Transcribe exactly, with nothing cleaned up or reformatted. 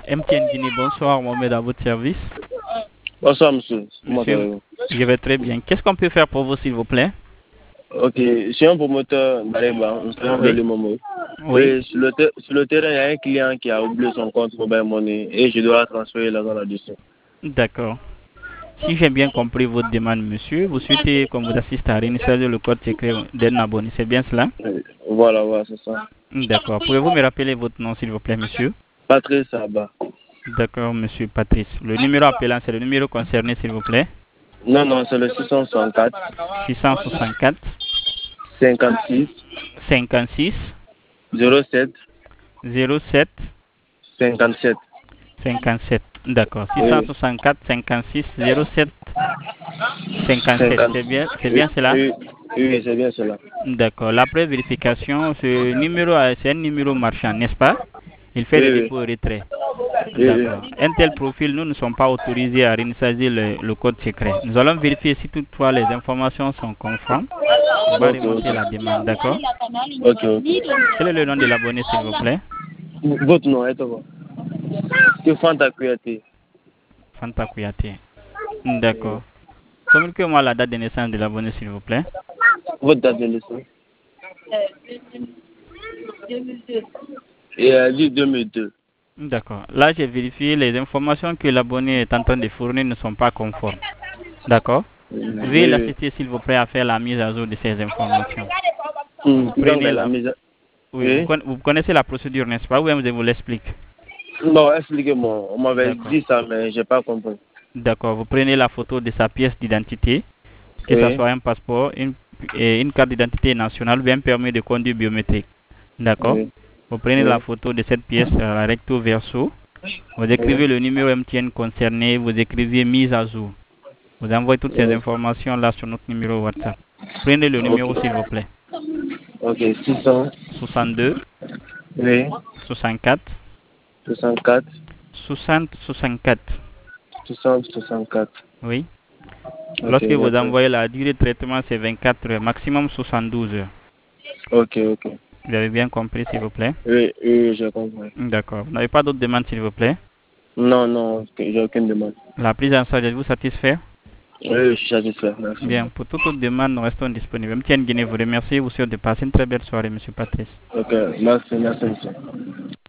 M T N Guinée, bonsoir, Mohamed à votre service. Bonsoir, monsieur. Comment Monsieur, allez-vous? je vais très bien. Qu'est-ce qu'on peut faire pour vous, s'il vous plaît? Ok, je suis un promoteur d'Areba, on se Oui. le Momo. Oui. Et sur le, ter- sur le terrain, il y a un client qui a oublié son compte mobile money et je dois transférer l'argent là-dessus. D'accord. Si j'ai bien compris votre demande, monsieur, vous souhaitez qu'on vous assiste à réinstaller le code secret d'un abonné, c'est bien cela? Euh, Voilà, voilà, c'est ça. D'accord. Pouvez-vous me rappeler votre nom, s'il vous plaît, monsieur? Patrice Saba. D'accord, monsieur Patrice. Le numéro appelant, c'est le numéro concerné, s'il vous plaît? Non, non, c'est le six cent soixante-quatre, six cent soixante-quatre, cinquante-six, cinquante-six, zéro sept, zéro sept, cinquante-sept. cinquante-sept. D'accord. Oui, six cent soixante-quatre, cinquante-six, zéro sept, cinquante-sept. cinquante. C'est bien, c'est Oui, bien cela? oui, oui, c'est bien cela. D'accord. La vérification, ce numéro, a- c'est un numéro marchand, n'est-ce pas? Il fait Oui, des oui, dépôts et retraits. oui, oui. D'accord. Un tel profil, nous ne sommes pas autorisés à réinitialiser le, le code secret. Nous allons vérifier si toutefois les informations sont conformes. On va Ok, remonter la demande, d'accord? ok. Ok, ok. Quel est le nom de l'abonné, s'il vous plaît? Votre nom est quoi? C'est Fanta Kouyaté. Fanta Kouyaté. D'accord. Communiquez-moi la date de naissance de l'abonné, s'il vous plaît. Votre date de naissance? Et elle dit deux mille deux. D'accord. Là, j'ai vérifié les informations que l'abonné est en train de fournir ne sont pas conformes. D'accord? Oui, Veuillez oui. l'assister, s'il vous plaît, à faire la mise à jour de ces informations. Hum, Vous donc, prenez la la... mise à- Oui, vous, Oui. conna- vous connaissez la procédure, n'est-ce pas? Oui, je vous l'explique. Non, expliquez-moi. On m'avait D'accord. dit ça, mais j'ai pas compris. D'accord. Vous prenez la photo de sa pièce d'identité, que ce Oui. soit un passeport, une, et une carte d'identité nationale ou bien un permis de conduire biométrique. D'accord? Oui. Vous prenez la Oui. photo de cette pièce euh, recto verso. Vous Oui. écrivez le numéro M T N concerné, vous écrivez mise à jour. Vous envoyez toutes ces Oui. informations là sur notre numéro WhatsApp. Prenez le Ok. numéro, s'il vous plaît. Ok. six cents. soixante-deux, Oui. soixante-quatre, soixante-quatre. soixante, soixante-quatre. soixante, soixante-quatre. Oui. Ok, Lorsque vous d'accord. envoyez la durée de traitement, c'est vingt-quatre heures, maximum soixante-douze heures. Ok, ok. Vous avez bien compris, s'il vous plaît? Oui, oui, j'ai compris. D'accord. Vous n'avez pas d'autres demandes, s'il vous plaît? Non, non, ok, j'ai aucune demande. La prise en charge, êtes-vous satisfait? Oui, je suis satisfait. Merci. Bien. Pour toute autre demande, nous restons disponibles. M T N Guinée vous remercie. Vous souhaite de passer une très belle soirée, monsieur Patrice. Ok, merci, merci, monsieur.